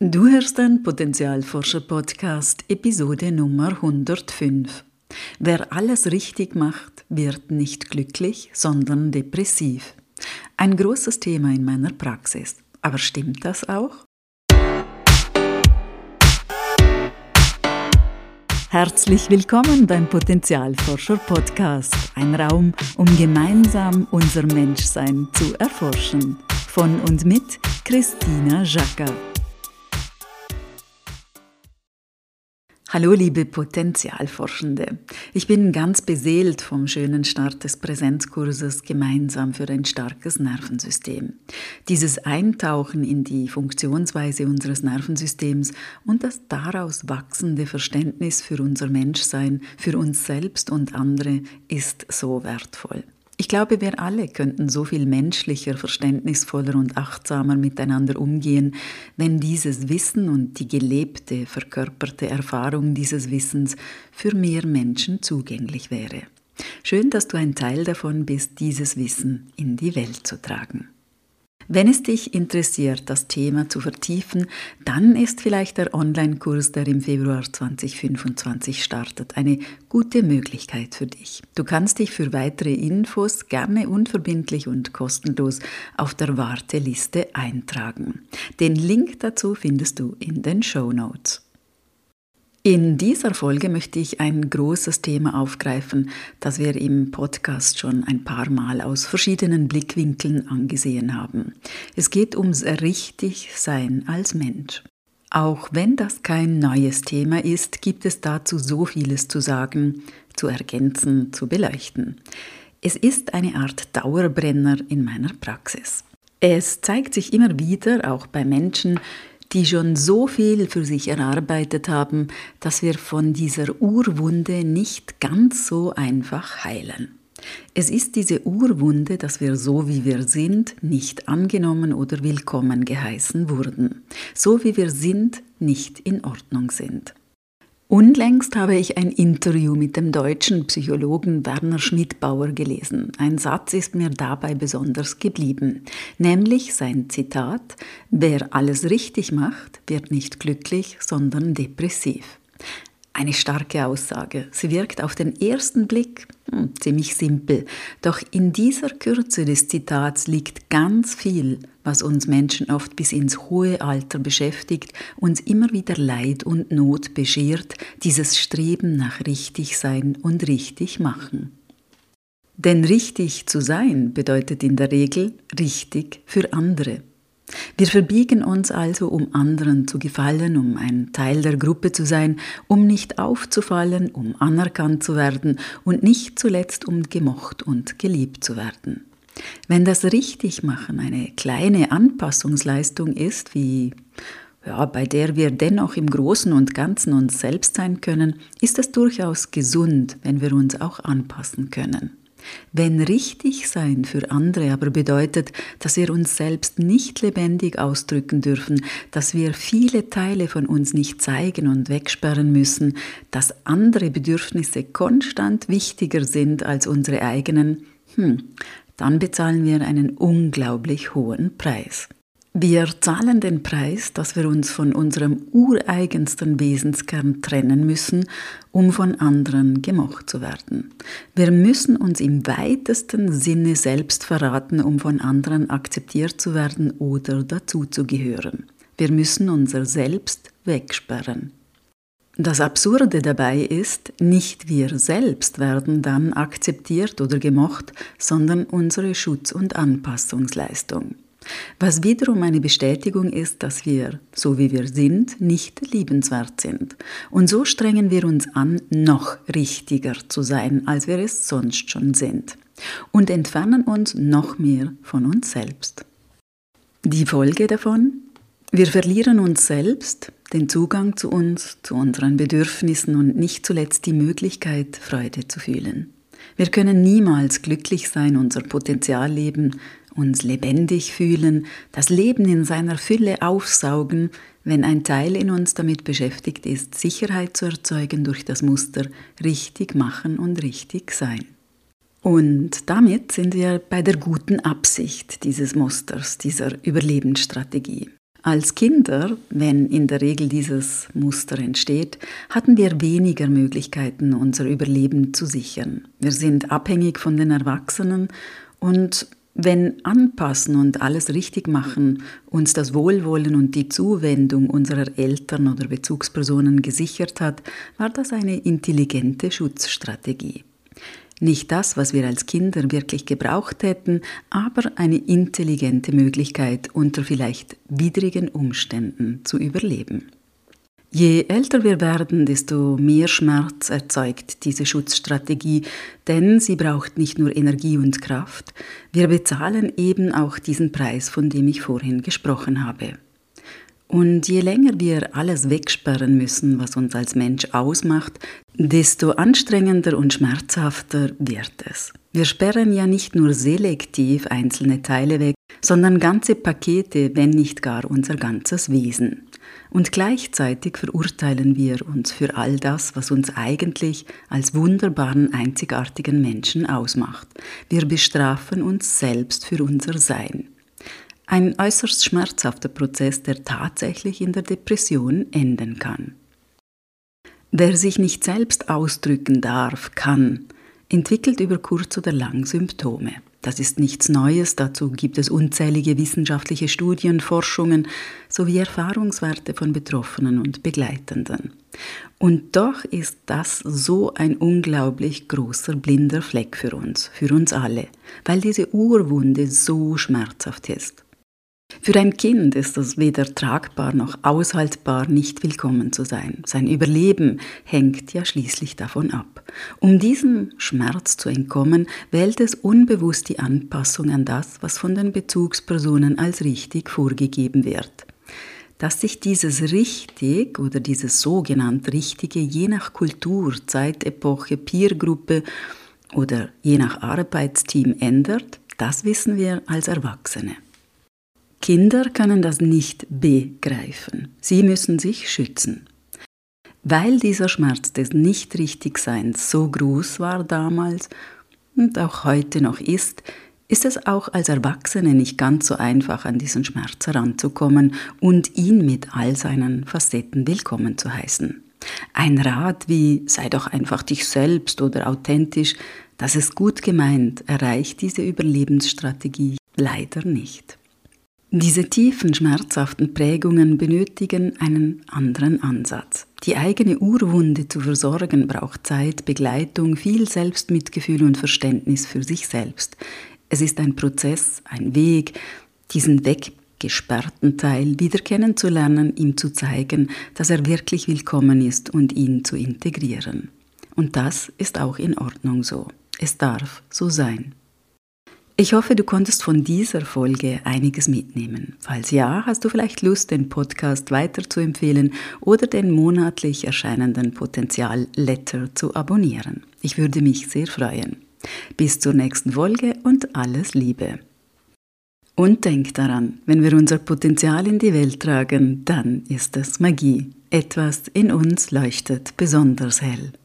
Du hörst den Potenzialforscher-Podcast, Episode Nummer 105. Wer alles richtig macht, wird nicht glücklich, sondern depressiv. Ein großes Thema in meiner Praxis. Aber stimmt das auch? Herzlich willkommen beim Potenzialforscher-Podcast, ein Raum, um gemeinsam unser Menschsein zu erforschen. Von und mit Christina Jacker. Hallo liebe Potenzialforschende, ich bin ganz beseelt vom schönen Start des Präsenzkurses Gemeinsam für ein starkes Nervensystem. Dieses Eintauchen in die Funktionsweise unseres Nervensystems und das daraus wachsende Verständnis für unser Menschsein, für uns selbst und andere ist so wertvoll. Ich glaube, wir alle könnten so viel menschlicher, verständnisvoller und achtsamer miteinander umgehen, wenn dieses Wissen und die gelebte, verkörperte Erfahrung dieses Wissens für mehr Menschen zugänglich wäre. Schön, dass du ein Teil davon bist, dieses Wissen in die Welt zu tragen. Wenn es dich interessiert, das Thema zu vertiefen, dann ist vielleicht der Online-Kurs, der im Februar 2025 startet, eine gute Möglichkeit für dich. Du kannst dich für weitere Infos gerne unverbindlich und kostenlos auf der Warteliste eintragen. Den Link dazu findest du in den Shownotes. In dieser Folge möchte ich ein großes Thema aufgreifen, das wir im Podcast schon ein paar Mal aus verschiedenen Blickwinkeln angesehen haben. Es geht ums Richtigsein als Mensch. Auch wenn das kein neues Thema ist, gibt es dazu so vieles zu sagen, zu ergänzen, zu beleuchten. Es ist eine Art Dauerbrenner in meiner Praxis. Es zeigt sich immer wieder, auch bei Menschen, die schon so viel für sich erarbeitet haben, dass wir von dieser Urwunde nicht ganz so einfach heilen. Es ist diese Urwunde, dass wir so wie wir sind, nicht angenommen oder willkommen geheißen wurden. So wie wir sind, nicht in Ordnung sind. Unlängst habe ich ein Interview mit dem deutschen Psychologen Werner Schmidbauer gelesen. Ein Satz ist mir dabei besonders geblieben, nämlich sein Zitat: „Wer alles richtig macht, wird nicht glücklich, sondern depressiv." Eine starke Aussage. Sie wirkt auf den ersten Blick ziemlich simpel. Doch in dieser Kürze des Zitats liegt ganz viel, was uns Menschen oft bis ins hohe Alter beschäftigt, uns immer wieder Leid und Not beschert, dieses Streben nach Richtigsein und Richtigmachen. Denn richtig zu sein bedeutet in der Regel richtig für andere. Wir verbiegen uns also, um anderen zu gefallen, um ein Teil der Gruppe zu sein, um nicht aufzufallen, um anerkannt zu werden und nicht zuletzt, um gemocht und geliebt zu werden. Wenn das Richtigmachen eine kleine Anpassungsleistung ist, bei der wir dennoch im Großen und Ganzen uns selbst sein können, ist es durchaus gesund, wenn wir uns auch anpassen können. Wenn Richtigsein für andere aber bedeutet, dass wir uns selbst nicht lebendig ausdrücken dürfen, dass wir viele Teile von uns nicht zeigen und wegsperren müssen, dass andere Bedürfnisse konstant wichtiger sind als unsere eigenen, dann bezahlen wir einen unglaublich hohen Preis. Wir zahlen den Preis, dass wir uns von unserem ureigensten Wesenskern trennen müssen, um von anderen gemocht zu werden. Wir müssen uns im weitesten Sinne selbst verraten, um von anderen akzeptiert zu werden oder dazuzugehören. Wir müssen unser Selbst wegsperren. Das Absurde dabei ist, nicht wir selbst werden dann akzeptiert oder gemocht, sondern unsere Schutz- und Anpassungsleistung. Was wiederum eine Bestätigung ist, dass wir, so wie wir sind, nicht liebenswert sind. Und so strengen wir uns an, noch richtiger zu sein, als wir es sonst schon sind. Und entfernen uns noch mehr von uns selbst. Die Folge davon? Wir verlieren uns selbst, den Zugang zu uns, zu unseren Bedürfnissen und nicht zuletzt die Möglichkeit, Freude zu fühlen. Wir können niemals glücklich sein, unser Potenzial leben, uns lebendig fühlen, das Leben in seiner Fülle aufsaugen, wenn ein Teil in uns damit beschäftigt ist, Sicherheit zu erzeugen durch das Muster richtig machen und richtig sein. Und damit sind wir bei der guten Absicht dieses Musters, dieser Überlebensstrategie. Als Kinder, wenn in der Regel dieses Muster entsteht, hatten wir weniger Möglichkeiten, unser Überleben zu sichern. Wir sind abhängig von den Erwachsenen und wenn Anpassen und alles richtig machen uns das Wohlwollen und die Zuwendung unserer Eltern oder Bezugspersonen gesichert hat, war das eine intelligente Schutzstrategie. Nicht das, was wir als Kinder wirklich gebraucht hätten, aber eine intelligente Möglichkeit, unter vielleicht widrigen Umständen zu überleben. Je älter wir werden, desto mehr Schmerz erzeugt diese Schutzstrategie, denn sie braucht nicht nur Energie und Kraft, wir bezahlen eben auch diesen Preis, von dem ich vorhin gesprochen habe. Und je länger wir alles wegsperren müssen, was uns als Mensch ausmacht, desto anstrengender und schmerzhafter wird es. Wir sperren ja nicht nur selektiv einzelne Teile weg, sondern ganze Pakete, wenn nicht gar unser ganzes Wesen. Und gleichzeitig verurteilen wir uns für all das, was uns eigentlich als wunderbaren, einzigartigen Menschen ausmacht. Wir bestrafen uns selbst für unser Sein. Ein äußerst schmerzhafter Prozess, der tatsächlich in der Depression enden kann. Wer sich nicht selbst ausdrücken darf, kann, entwickelt über kurz oder lang Symptome. Das ist nichts Neues, dazu gibt es unzählige wissenschaftliche Studien, Forschungen sowie Erfahrungswerte von Betroffenen und Begleitenden. Und doch ist das so ein unglaublich großer blinder Fleck für uns alle, weil diese Urwunde so schmerzhaft ist. Für ein Kind ist es weder tragbar noch aushaltbar, nicht willkommen zu sein. Sein Überleben hängt ja schließlich davon ab. Um diesem Schmerz zu entkommen, wählt es unbewusst die Anpassung an das, was von den Bezugspersonen als richtig vorgegeben wird. Dass sich dieses Richtig oder dieses sogenannt Richtige je nach Kultur, Zeitepoche, Peergruppe oder je nach Arbeitsteam ändert, das wissen wir als Erwachsene. Kinder können das nicht begreifen. Sie müssen sich schützen. Weil dieser Schmerz des Nicht-Richtig-Seins so groß war damals und auch heute noch ist es auch als Erwachsene nicht ganz so einfach, an diesen Schmerz heranzukommen und ihn mit all seinen Facetten willkommen zu heißen. Ein Rat wie „sei doch einfach dich selbst" oder authentisch, das ist gut gemeint, erreicht diese Überlebensstrategie leider nicht. Diese tiefen, schmerzhaften Prägungen benötigen einen anderen Ansatz. Die eigene Urwunde zu versorgen braucht Zeit, Begleitung, viel Selbstmitgefühl und Verständnis für sich selbst. Es ist ein Prozess, ein Weg, diesen weggesperrten Teil wieder kennenzulernen, ihm zu zeigen, dass er wirklich willkommen ist und ihn zu integrieren. Und das ist auch in Ordnung so. Es darf so sein. Ich hoffe, du konntest von dieser Folge einiges mitnehmen. Falls ja, hast du vielleicht Lust, den Podcast weiterzuempfehlen oder den monatlich erscheinenden Potenzial-Letter zu abonnieren. Ich würde mich sehr freuen. Bis zur nächsten Folge und alles Liebe. Und denk daran, wenn wir unser Potenzial in die Welt tragen, dann ist es Magie. Etwas in uns leuchtet besonders hell.